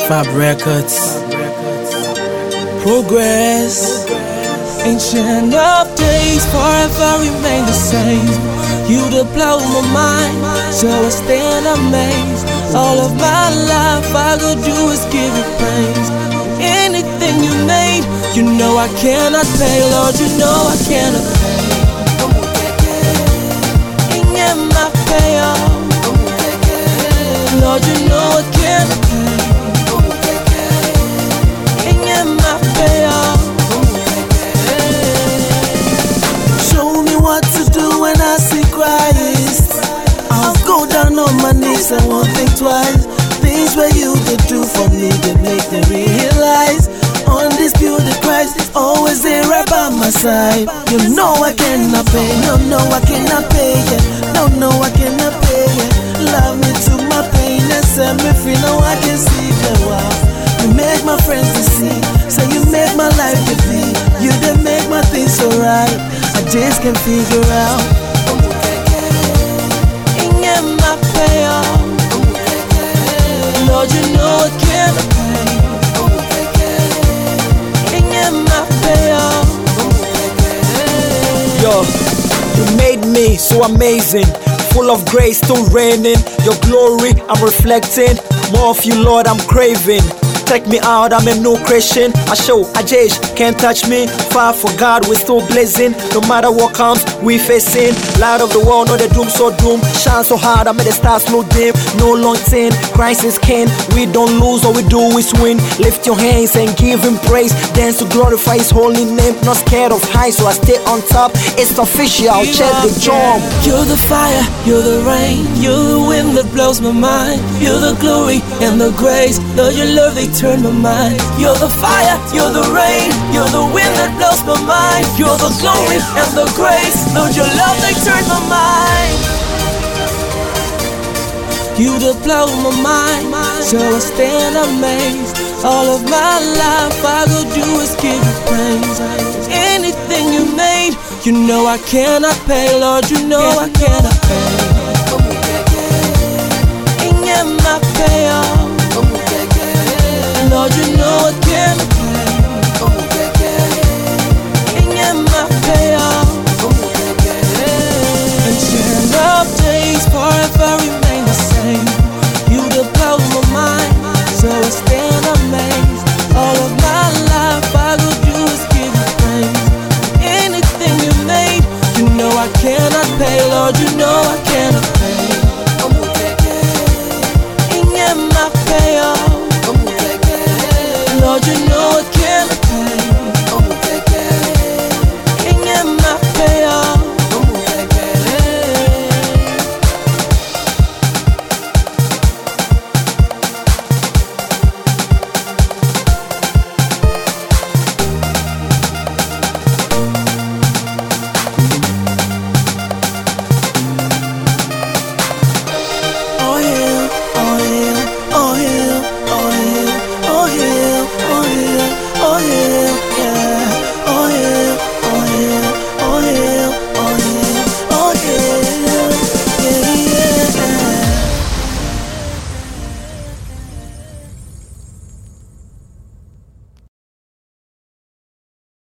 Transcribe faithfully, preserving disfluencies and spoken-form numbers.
Fab Records. Progress. Ancient of days, forever remain the same. You to blow my mind, so I stand amazed. All of my life I could do is give you praise. Anything you made, you know I cannot pay. Lord, you know I cannot pay. In my payoff, Lord, you know I cannot pay. In my payoff. Show me what to do when I see Christ. I'll go down on my knees and won't think twice. Things where you could do for me, they make me realize undisputed Christ is always there right by my side. You know I cannot pay, no, no, I cannot pay, yeah. No, no, I cannot pay, yeah. Love me to my pain and set me free, now I can see the wow. You make my friends to see, so you make my life to be. You did make my things so right, I just can't figure out. In my payoff, Lord, you know I cannot pay. In my payoff. Yo, you made me so amazing, full of grace, still raining. Your glory I'm reflecting, more of you, Lord, I'm craving. Take me out, I'm a new Christian. I show, I judge, can't touch me. Far for God, we're still blazing. No matter what comes, we facing. Light of the world, know the doom so doom. Shine so hard, I'm at the stars no dim. No long tin, Christ is king. We don't lose, all we do is win. Lift your hands and give him praise. Dance to glorify his holy name. Not scared of heights, so I stay on top. It's official, check the drum. You're the fire, you're the rain, you're the wind that blows my mind. You're the glory and the grace, Lord, your love, they turn my mind. You're the fire, you're the rain, you're the wind that blows my mind. You're the glory and the grace, Lord, your love, they turn my mind. You to blow my mind, so I stand amazed. All of my life I could do is give you praise. Anything you made, you know I cannot pay. Lord, you know I cannot pay.